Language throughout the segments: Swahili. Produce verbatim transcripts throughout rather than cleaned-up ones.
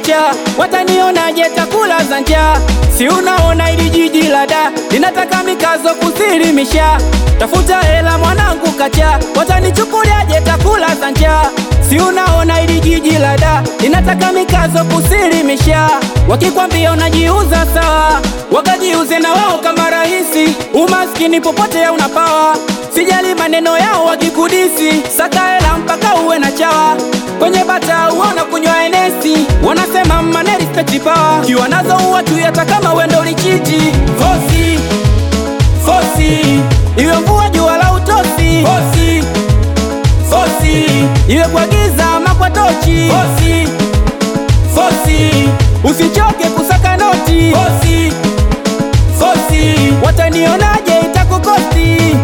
kacha, watanionaje takula za njaa? Si unaona ili jiji la da linataka mikazo kusilimisha. Tafuta hela mwanangu kacha, watanichukuliaje takula za njaa? Si unaona ili jiji la da linataka mikazo kusilimisha. Wakikwambia unajiuza sawa, wakajiuze na wao kama rahisi. Umaskini popote unapawa, sijali maneno yao wakikudisi. Saka hela mpaka uwe na chawa, kwenye bata uona kunywa enesi. Wanasema maneri respect power, kiwa nazo uwatu hata kama wendo lichiti. Fosi, fosi, iwe mvua jua la utosi. Fosi, fosi, iwe kwa giza ama kwa tochi. Fosi, fosi, usichoke kusaka noti. Fosi, fosi, watanionaje itakukosti.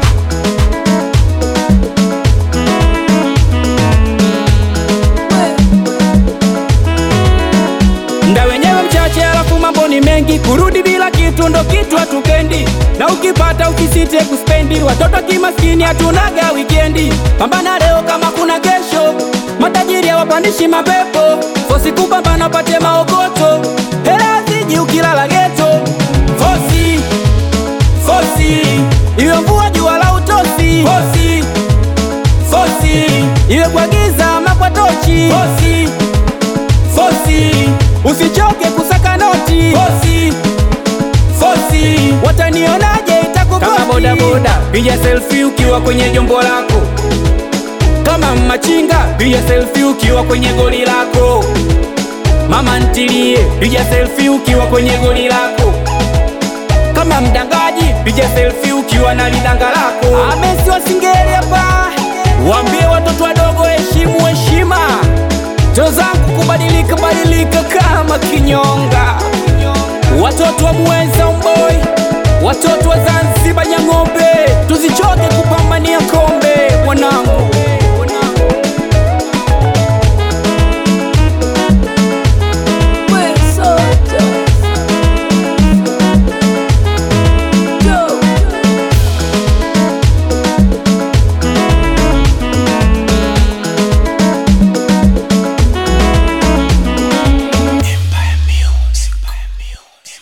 Nda wenyewe mchache alafu mambo ni mengi, kurudi bila kitu ndo kitu hatupendi. Na ukipata ukisite kuspendi, watoto kimaskini hatunaga wikendi. Pambana leo kama kuna kesho, matajiri hawapandishi mapepo. Fosi kupambana pate maokoto, hela ziji ukilala geto. Fosi, fosi, iwe mvua jua la utosi. Fosi, fosi, iwe kwa giza ama kwa tochi. Fosi, fosi, usichoke kusaka noti. Fosi, fosi, watanionaje itakukosti. Kama boda boda, piga selfie ukiwa kwenye jombo lako. Kama machinga, piga selfie ukiwa kwenye goli lako. Mama ntilie, piga selfie ukiwa kwenye goli lako. Kama mdangaji, piga selfie ukiwa na lidanga lako. Amesi wa Singeli hapa, waambie watoto wadogo heshimu heshima. Tozo zangu kubadilika badilika kama kinyonga. Watoto wa Muweza Mboy, watoto wa Zanzibar Nyang'ombe.